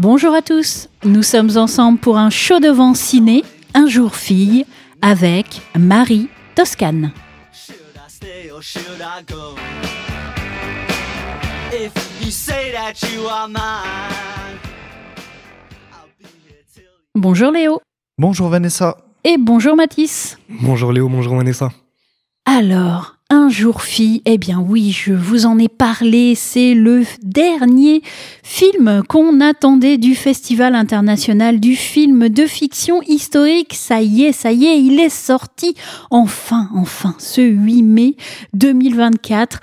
Bonjour à tous, nous sommes ensemble pour un show de vent ciné, Un jour fille, avec Marie Toscane. Bonjour Léo. Bonjour Vanessa. Et bonjour Mathis. Bonjour Léo, bonjour Vanessa. Alors, Un jour fille, eh bien oui, je vous en ai parlé, c'est le dernier film qu'on attendait du Festival international du film de fiction historique. Ça y est, il est sorti enfin, ce 8 mai 2024.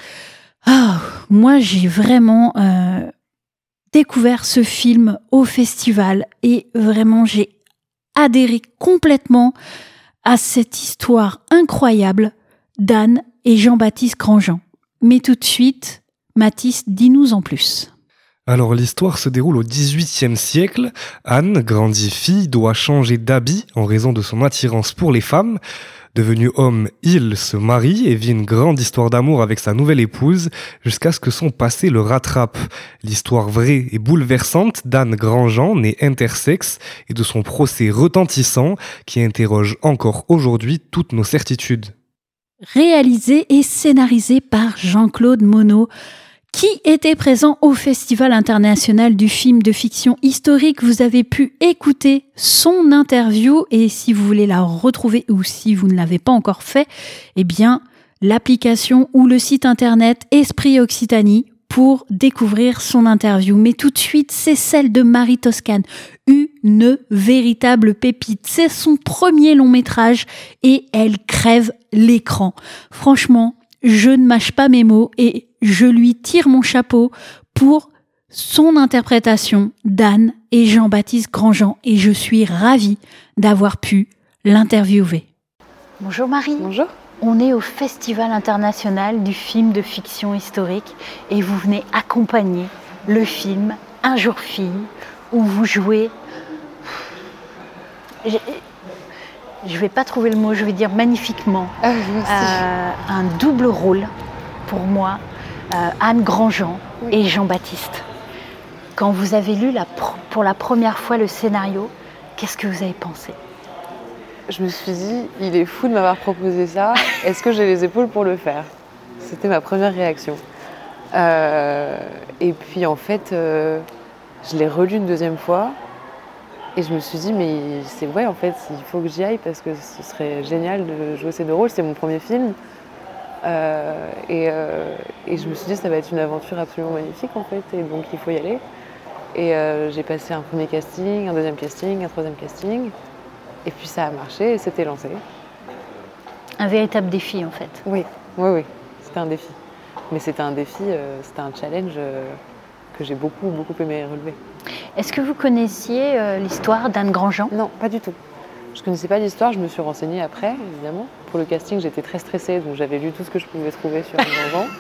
Moi, j'ai vraiment découvert ce film au festival et vraiment, j'ai adhéré complètement à cette histoire incroyable d'Anne et Jean-Baptiste Grandjean. Mais tout de suite, Mathis, dis-nous en plus. Alors l'histoire se déroule au XVIIIe siècle. Anne, grandie fille, doit changer d'habit en raison de son attirance pour les femmes. Devenu homme, il se marie et vit une grande histoire d'amour avec sa nouvelle épouse jusqu'à ce que son passé le rattrape. L'histoire vraie et bouleversante d'Anne Grandjean, née intersexe, et de son procès retentissant qui interroge encore aujourd'hui toutes nos certitudes. Réalisé et scénarisé par Jean-Claude Monod, qui était présent au Festival international du film de fiction historique. Vous avez pu écouter son interview et si vous voulez la retrouver ou si vous ne l'avez pas encore fait, eh bien, l'application ou le site internet Esprit Occitanie pour découvrir son interview. Mais tout de suite, c'est celle de Marie Toscane, une véritable pépite. C'est son premier long métrage et elle crève l'écran. Franchement, je ne mâche pas mes mots et je lui tire mon chapeau pour son interprétation d'Anne et Jean-Baptiste Grandjean et je suis ravie d'avoir pu l'interviewer. Bonjour Marie. Bonjour. On est au Festival international du film de fiction historique et vous venez accompagner le film Un jour fille où vous jouez, je ne vais pas trouver le mot, je vais dire magnifiquement, un double rôle pour moi, Anne Grandjean et Jean-Baptiste. Quand vous avez lu pour la première fois le scénario, qu'est-ce que vous avez pensé ? Je me suis dit, il est fou de m'avoir proposé ça, est-ce que j'ai les épaules pour le faire ? C'était ma première réaction. Et puis en fait, je l'ai relu une deuxième fois et je me suis dit, mais c'est vrai en fait, il faut que j'y aille parce que ce serait génial de jouer ces deux rôles, c'est mon premier film. Et je me suis dit, ça va être une aventure absolument magnifique en fait, et donc il faut y aller. Et j'ai passé un premier casting, un deuxième casting, un troisième casting. Et puis ça a marché et c'était lancé. Un véritable défi en fait. Oui, c'était un défi. Mais c'était un défi, c'était un challenge que j'ai beaucoup aimé relever. Est-ce que vous connaissiez l'histoire d'Anne Grandjean ? Non, pas du tout. Je ne connaissais pas l'histoire, je me suis renseignée après, évidemment. Pour le casting, j'étais très stressée, donc j'avais lu tout ce que je pouvais trouver sur Anne Grandjean.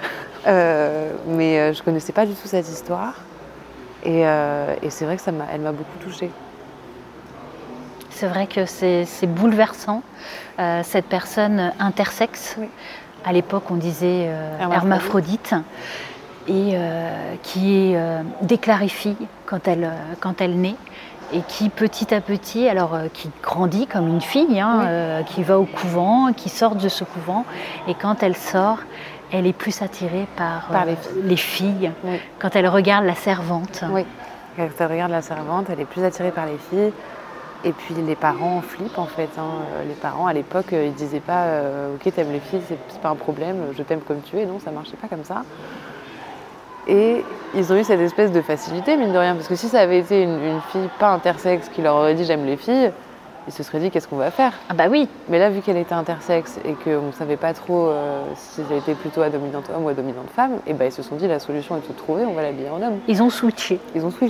Mais je ne connaissais pas du tout cette histoire. Et c'est vrai que elle m'a beaucoup touchée. C'est vrai que c'est bouleversant, cette personne intersexe. Oui. À l'époque, on disait hermaphrodite, et qui est déclarée fille quand elle naît, et qui petit à petit, qui grandit comme une fille, qui va au couvent, qui sort de ce couvent, et quand elle sort, elle est plus attirée par les filles. Oui. Quand elle regarde la servante. Oui, quand elle regarde la servante, elle est plus attirée par les filles. Et puis les parents flippent en fait. Les parents à l'époque, ils disaient pas ok, t'aimes les filles, c'est pas un problème, je t'aime comme tu es. Non, ça marchait pas comme ça. Et ils ont eu cette espèce de facilité, mine de rien, parce que si ça avait été une fille pas intersexe qui leur aurait dit j'aime les filles, ils se seraient dit qu'est-ce qu'on va faire ? Ah bah oui. Mais là, vu qu'elle était intersexe et qu'on ne savait pas trop si elle était plutôt à dominante homme ou à dominante femme, et ils se sont dit la solution est toute trouvée, on va l'habiller en homme. Ils ont switché.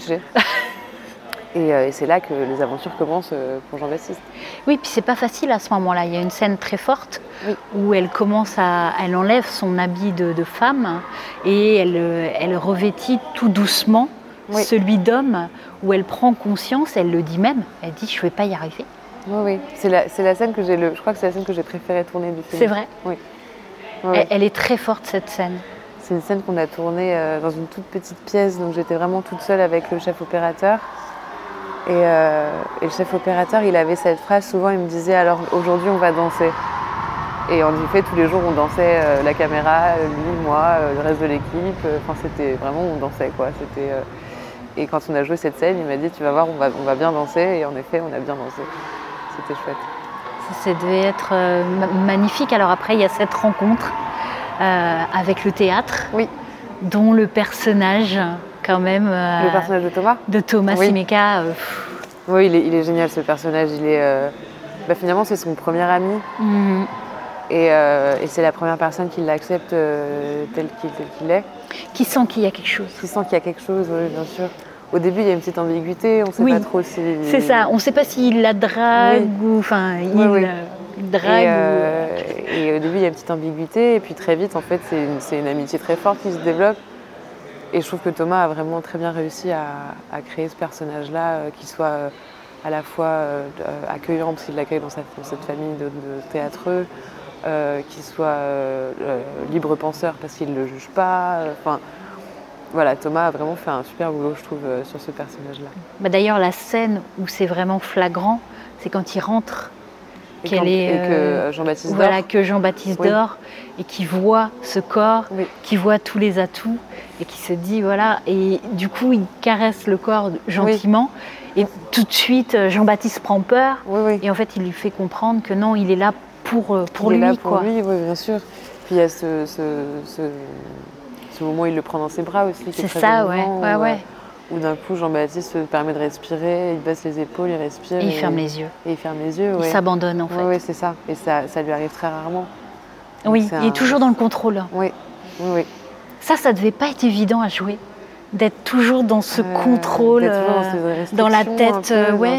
Et c'est là que les aventures commencent pour Jean-Baptiste. Oui, puis c'est pas facile à ce moment-là. Il y a une scène très forte où elle enlève son habit de femme et elle revêtit tout doucement celui d'homme, où elle prend conscience, elle le dit même, elle dit je vais pas y arriver. Oui. C'est la scène que je crois que c'est la scène que j'ai préféré tourner du film. C'est vrai ? Oui. Elle est très forte cette scène. C'est une scène qu'on a tournée dans une toute petite pièce, donc j'étais vraiment toute seule avec le chef opérateur. Et le chef opérateur, il avait cette phrase, souvent il me disait « alors aujourd'hui on va danser ». Et en effet, tous les jours on dansait, la caméra, lui, moi, le reste de l'équipe, c'était vraiment, on dansait quoi. Et quand on a joué cette scène, il m'a dit « tu vas voir, on va bien danser ». Et en effet, on a bien dansé. C'était chouette. Ça devait être magnifique. Alors après, il y a cette rencontre avec le théâtre, dont le personnage, quand même... le personnage de Thomas ? De Thomas Simeka. Oui, il est génial ce personnage. Finalement, c'est son premier ami. Mm-hmm. Et c'est la première personne qui l'accepte tel qu'il est. Qui sent qu'il y a quelque chose. Qui sent qu'il y a quelque chose, oui, bien sûr. Au début, il y a une petite ambiguïté, on ne sait pas trop si... C'est ça, on ne sait pas s'il la drague ou... Enfin, il drague Et au début, il y a une petite ambiguïté, et puis très vite, en fait, c'est une amitié très forte qui se développe. Et je trouve que Thomas a vraiment très bien réussi à créer ce personnage-là, qui soit à la fois accueillant, parce qu'il l'accueille dans cette famille de théâtreux, qu'il soit libre penseur, parce qu'il ne le juge pas. Voilà, Thomas a vraiment fait un super boulot, je trouve, sur ce personnage-là. D'ailleurs, la scène où c'est vraiment flagrant, c'est quand il rentre, et que Jean-Baptiste dort. Voilà, que Jean-Baptiste dort, et qu'il voit ce corps, qu'il voit tous les atouts, et qui se dit, voilà, et du coup, il caresse le corps gentiment, et tout de suite, Jean-Baptiste prend peur, et en fait, il lui fait comprendre que non, il est là pour lui. Il est là pour lui, oui, bien sûr. Puis il y a ce moment où il le prend dans ses bras aussi. C'est ça, où d'un coup, Jean-Baptiste se permet de respirer, il baisse les épaules, il respire. Et il ferme les yeux. Et il ferme les yeux, Il s'abandonne, en fait. Oui, c'est ça. Et ça lui arrive très rarement. Donc il est toujours dans le contrôle. Oui. Ça devait pas être évident à jouer. D'être toujours dans ce contrôle, dans la tête,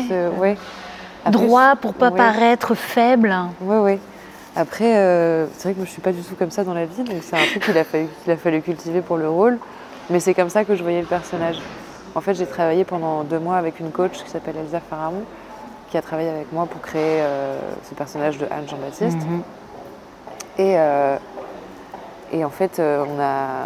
droit pour pas paraître faible. Oui. Après, c'est vrai que je ne suis pas du tout comme ça dans la vie, donc c'est un truc qu'il a fallu cultiver pour le rôle. Mais c'est comme ça que je voyais le personnage. En fait, j'ai travaillé pendant 2 mois avec une coach qui s'appelle Elsa Faramon, qui a travaillé avec moi pour créer ce personnage de Anne Jean-Baptiste. Mm-hmm. Et en fait, on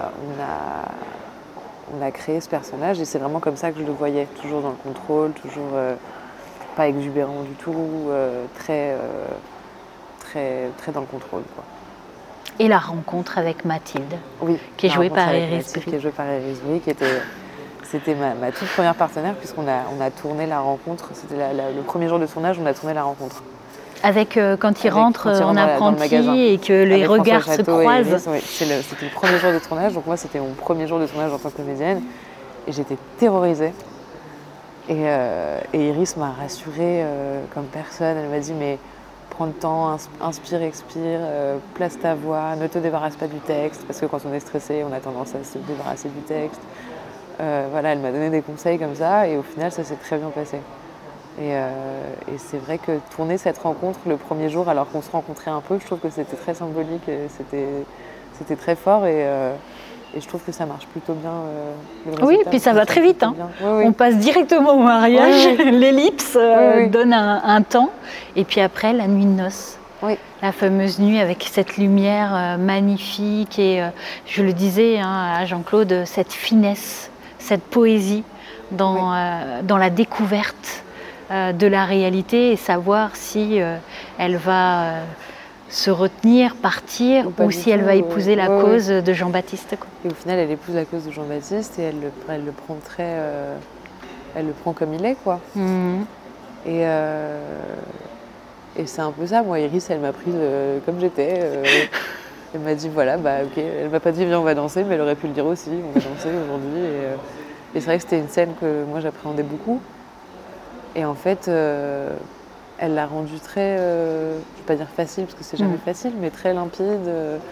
a créé ce personnage et c'est vraiment comme ça que je le voyais, toujours dans le contrôle, toujours pas exubérant du tout, très dans le contrôle, quoi. Et la rencontre avec Mathilde, qui est jouée par Iris Brie, c'était ma toute première partenaire, puisqu'on a tourné la rencontre. C'était le premier jour de tournage, on a tourné la rencontre. Avec quand il rentre en apprenti et que les regards se croisent. C'était le premier jour de tournage, donc moi c'était mon premier jour de tournage en tant que comédienne. Et j'étais terrorisée. Et Iris m'a rassurée comme personne. Elle m'a dit mais prends le temps, inspire, expire, place ta voix, ne te débarrasse pas du texte, parce que quand on est stressé, on a tendance à se débarrasser du texte. Elle m'a donné des conseils comme ça, et au final, ça s'est très bien passé. Et c'est vrai que tourner cette rencontre le premier jour, alors qu'on se rencontrait un peu, je trouve que c'était très symbolique, et c'était très fort, et je trouve que ça marche plutôt bien. Oui, puis ça va très vite. Hein. On passe directement au mariage, l'ellipse donne un temps, et puis après la nuit de noces. La fameuse nuit avec cette lumière magnifique, et je le disais à Jean-Claude, cette finesse, cette poésie dans la découverte de la réalité, et savoir si elle va... se retenir, partir, ou si elle va épouser la cause de Jean-Baptiste. Et au final, elle épouse la cause de Jean-Baptiste et elle le prend elle le prend comme il est, quoi. Mmh. Et c'est un peu ça. Moi, Iris, elle m'a prise comme j'étais. Elle m'a dit voilà, ok. Elle m'a pas dit viens, on va danser, mais elle aurait pu le dire aussi. On va danser aujourd'hui. Et c'est vrai que c'était une scène que moi j'appréhendais beaucoup. Et en fait. Elle l'a rendu très, je ne vais pas dire facile parce que c'est jamais facile, mais très limpide.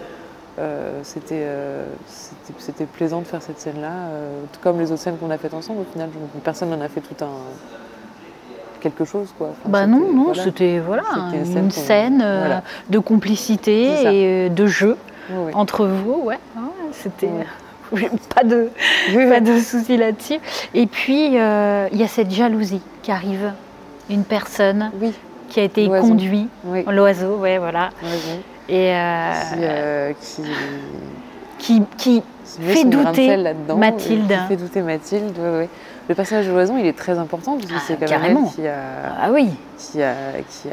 C'était plaisant de faire cette scène-là, comme les autres scènes qu'on a faites ensemble. Au final, personne n'en a fait tout quelque chose, quoi. C'était une scène de complicité et de jeu entre vous. C'était pas de souci là-dessus. Et puis il y a cette jalousie qui arrive. Une personne qui a été conduite, l'oiseau, voilà. L'oiseau. Et qui fait douter Mathilde. Qui fait douter Mathilde, ouais. Le personnage de Loison, il est très important parce que c'est quand même elle qui a... Ah oui. Qui a...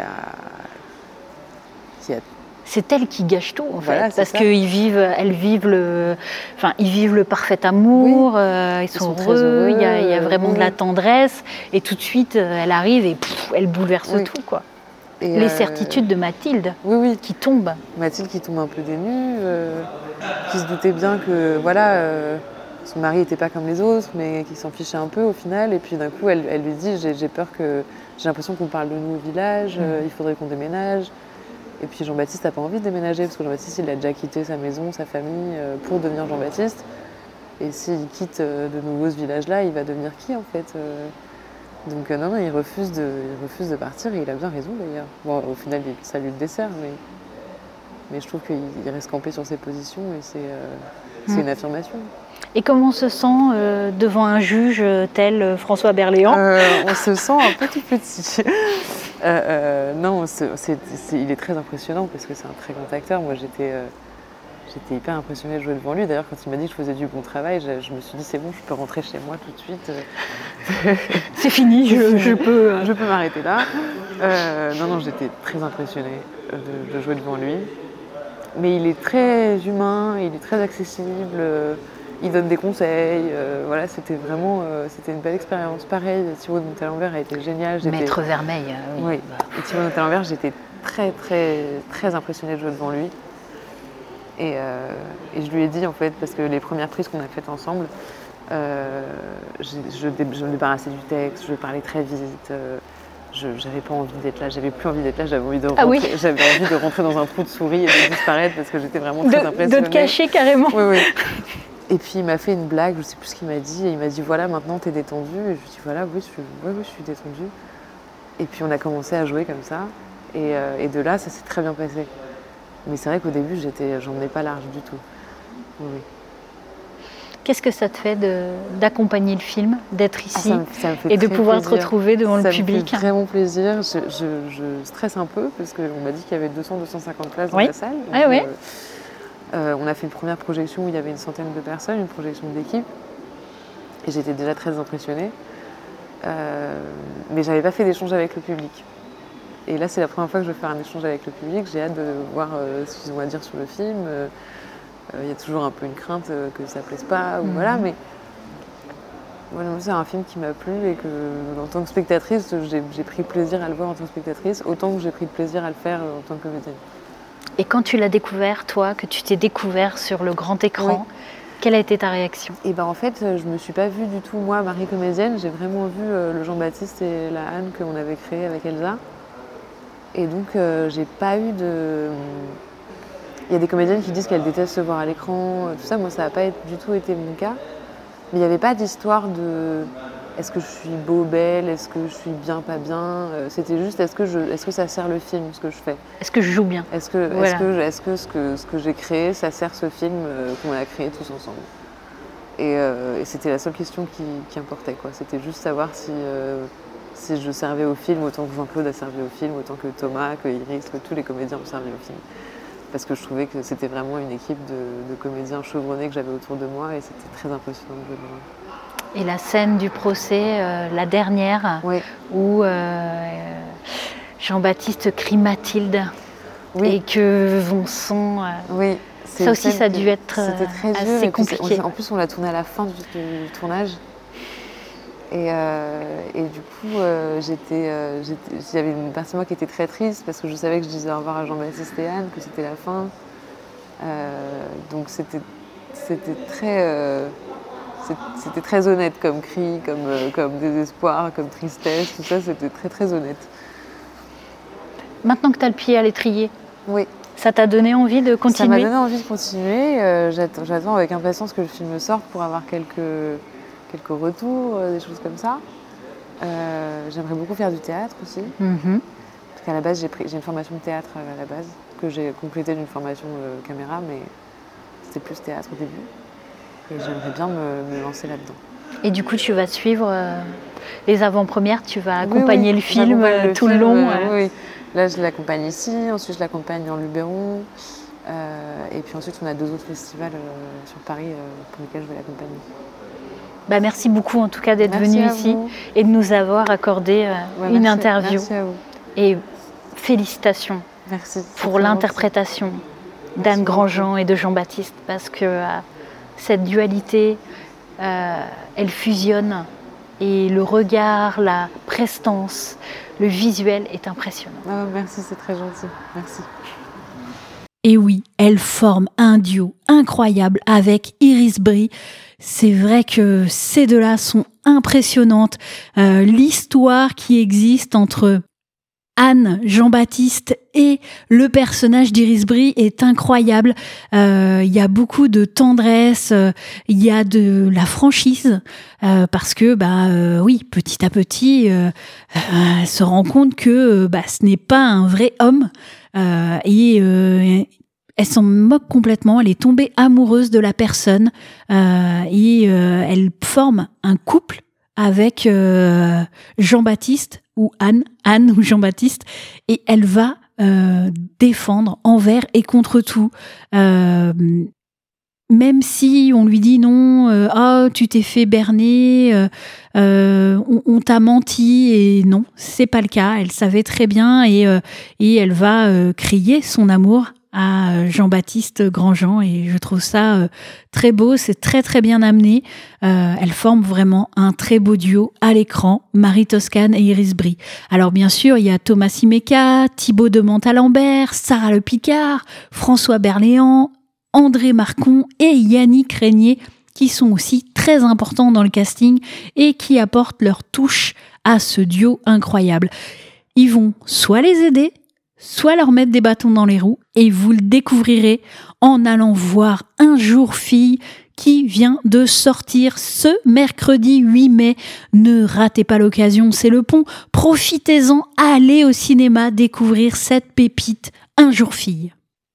C'est elle qui gâche tout en voilà, fait, parce qu'ils vivent le parfait amour, ils sont heureux, il y a vraiment de la tendresse, et tout de suite elle arrive et elle bouleverse tout quoi. Et les certitudes de Mathilde qui tombent. Mathilde qui tombe un peu des nues, qui se doutait bien que voilà, son mari n'était pas comme les autres, mais qui s'en fichait un peu au final, et puis d'un coup elle lui dit j'ai l'impression qu'on parle de nous au village, il faudrait qu'on déménage. Et puis Jean-Baptiste n'a pas envie de déménager parce que Jean-Baptiste il a déjà quitté sa maison, sa famille pour devenir Jean-Baptiste. Et s'il quitte de nouveau ce village-là, il va devenir qui en fait Donc non, il refuse de partir et il a bien raison d'ailleurs. Bon, au final, ça lui le dessert, mais je trouve qu'il reste campé sur ses positions et c'est une affirmation. Et comment on se sent devant un juge tel François Berléand? On se sent un peu tout petit. Non, il est très impressionnant parce que c'est un très grand acteur. Moi, j'étais hyper impressionnée de jouer devant lui. D'ailleurs, quand il m'a dit que je faisais du bon travail, je me suis dit c'est bon, je peux rentrer chez moi tout de suite. C'est fini, je peux m'arrêter là. Non, j'étais très impressionnée de jouer devant lui. Mais il est très humain, il est très accessible. Il donne des conseils, voilà, c'était une belle expérience. Pareil, Thibaut de Montalembert a été génial. Maître Vermeil, oui. Et Thibaut de Montalembert, j'étais très, très, très impressionnée de jouer devant lui. Et je lui ai dit, en fait, parce que les premières prises qu'on a faites ensemble, je me débarrassais du texte, je parlais très vite, j'avais pas envie d'être là, j'avais plus envie d'être là, j'avais envie de rentrer, j'avais envie de rentrer dans un trou de souris et de disparaître parce que j'étais vraiment très impressionnée. De te cacher carrément. Oui. Et puis il m'a fait une blague, je sais plus ce qu'il m'a dit, et il m'a dit voilà, maintenant t'es détendue. Et je lui ai dit voilà, oui, je suis détendue. Et puis on a commencé à jouer comme ça, et de là ça s'est très bien passé. Mais c'est vrai qu'au début j'en ai pas large du tout. Oui. Qu'est-ce que ça te fait d'accompagner le film, d'être ici ça me fait et de pouvoir plaisir. te retrouver devant le public? Ça me fait vraiment plaisir. Je stresse un peu parce qu'on m'a dit qu'il y avait 200-250 places dans la salle. Donc, on a fait une première projection où il y avait une centaine de personnes, une projection d'équipe. Et j'étais déjà très impressionnée. Mais j'avais pas fait d'échange avec le public. Et là, c'est la première fois que je vais faire un échange avec le public. J'ai hâte de voir ce qu'ils ont à dire sur le film. Il y a toujours un peu une crainte que ça plaise pas, voilà, mais voilà, c'est un film qui m'a plu et que, en tant que spectatrice, j'ai pris plaisir à le voir en tant que spectatrice, autant que j'ai pris plaisir à le faire en tant que comédienne. Et quand tu l'as découvert, toi, que tu t'es découvert sur le grand écran, quelle a été ta réaction? Et ben en fait, je me suis pas vue du tout, moi, Marie comédienne, j'ai vraiment vu le Jean-Baptiste et la Anne qu'on avait créé avec Elsa. Et donc, j'ai pas eu de... Il y a des comédiennes qui disent qu'elles détestent se voir à l'écran, tout ça. Moi, ça n'a pas du tout été mon cas. Mais il n'y avait pas d'histoire de est-ce que je suis beau, belle, est-ce que je suis bien, pas bien. C'était juste est-ce que ça sert le film, ce que je fais. Est-ce que je joue bien. Est-ce que ce que j'ai créé, ça sert ce film qu'on a créé tous ensemble. Et c'était la seule question qui importait, quoi. C'était juste savoir si je servais au film autant que Jean-Claude a servi au film, autant que Thomas, que Iris, que tous les comédiens ont servi au film. Parce que je trouvais que c'était vraiment une équipe de comédiens chevronnés que j'avais autour de moi et c'était très impressionnant de jouer devant eux. Et la scène du procès, la dernière, où Jean-Baptiste crie Mathilde et que Vincent... ça aussi, ça a dû être assez compliqué. En plus, on l'a tourné à la fin du tournage. Et du coup, j'avais une partie de moi qui était très triste parce que je savais que je disais au revoir à Jean-Baptiste et Anne, que c'était la fin. Donc c'était très honnête comme cri, comme désespoir, comme tristesse, tout ça, c'était très très honnête. Maintenant que tu as le pied à l'étrier, ça t'a donné envie de continuer? Ça m'a donné envie de continuer. J'attends avec impatience que le film sorte pour avoir quelques retours, des choses comme ça. J'aimerais beaucoup faire du théâtre aussi. Parce qu'à la base, j'ai une formation de théâtre à la base, que j'ai complétée d'une formation caméra, mais c'était plus théâtre au début. Et j'aimerais bien me lancer là-dedans. Et du coup, tu vas suivre les avant-premières, tu vas accompagner le film tout le long. Oui. Là, je l'accompagne ici, ensuite je l'accompagne dans Luberon. Et puis ensuite, on a 2 autres festivals sur Paris pour lesquels je vais l'accompagner. Merci beaucoup en tout cas d'être venu ici et de nous avoir accordé une interview. Merci à vous. Et félicitations pour l'interprétation d'Anne Grandjean et de Jean-Baptiste, parce que cette dualité, elle fusionne et le regard, la prestance, le visuel est impressionnant. Merci, c'est très gentil. Merci. Et oui, elle forme un duo incroyable avec Iris Brie. C'est vrai que ces deux-là sont impressionnantes. L'histoire qui existe entre Anne, Jean-Baptiste et le personnage d'Iris Brie est incroyable. Il y a beaucoup de tendresse, il y a de la franchise, parce que oui, petit à petit, elle se rend compte que ce n'est pas un vrai homme. Elle s'en moque complètement, elle est tombée amoureuse de la personne et elle forme un couple avec Jean-Baptiste ou Anne ou Jean-Baptiste, et elle va défendre envers et contre tout. Même si on lui dit non, tu t'es fait berner, on t'a menti, et non, c'est pas le cas. Elle savait très bien et elle va crier son amour à Jean-Baptiste Grandjean, et je trouve ça très beau, c'est très très bien amené. Elles forment vraiment un très beau duo à l'écran, Marie Toscane et Iris Brie. Alors bien sûr, il y a Thomas Simeka, Thibaut de Montalembert, Sarah Le Picard, François Berléand, André Marcon et Yannick Régnier, qui sont aussi très importants dans le casting et qui apportent leur touche à ce duo incroyable. Ils vont soit les aider, soit leur mettre des bâtons dans les roues, et vous le découvrirez en allant voir Un jour fille, qui vient de sortir ce mercredi 8 mai. Ne ratez pas l'occasion, c'est le pont. Profitez-en, allez au cinéma découvrir cette pépite, Un jour fille.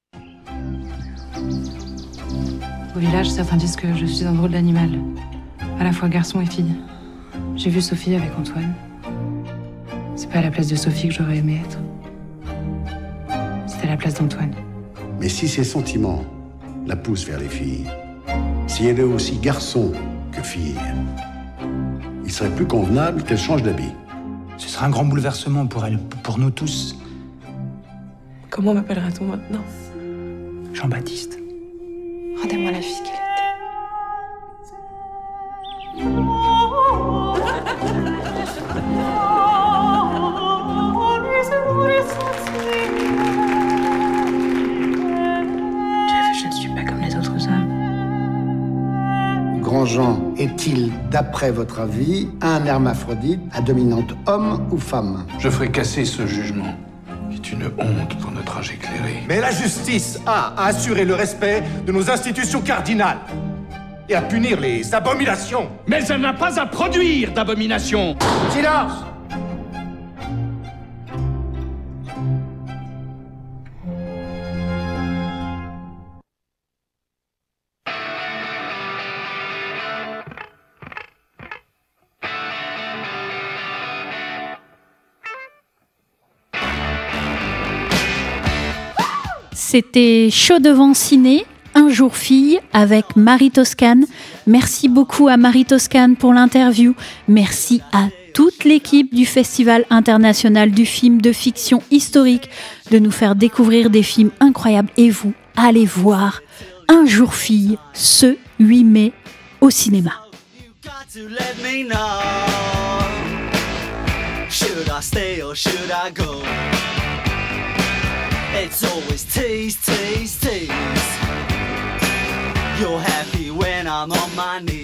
Au village, certains disent que je suis un drôle d'animal, à la fois garçon et fille. J'ai vu Sophie avec Antoine. C'est pas à la place de Sophie que j'aurais aimé être. C'est à la place d'Antoine. Mais si ses sentiments la poussent vers les filles, si elle est aussi garçon que fille, il serait plus convenable qu'elle change d'habit. Ce sera un grand bouleversement pour elle, pour nous tous. Comment m'appellera-t-on maintenant? Jean-Baptiste. Rendez-moi la fille qu'elle était. Je ne suis pas comme les autres hommes. Grandjean est-il, d'après votre avis, un hermaphrodite à dominante homme ou femme? Je ferai casser ce jugement, qui est une honte pour notre âge éclairé. Mais la justice a à assurer le respect de nos institutions cardinales et à punir les abominations. Mais elle n'a pas à produire d'abominations. Silence! C'était Chaud devant ciné, Un jour fille avec Marie Toscane. Merci beaucoup à Marie Toscane pour l'interview. Merci à toute l'équipe du Festival international du film de fiction historique de nous faire découvrir des films incroyables. Et vous, allez voir Un jour fille ce 8 mai au cinéma. It's always tease, tease, tease. You're happy when I'm on my knees.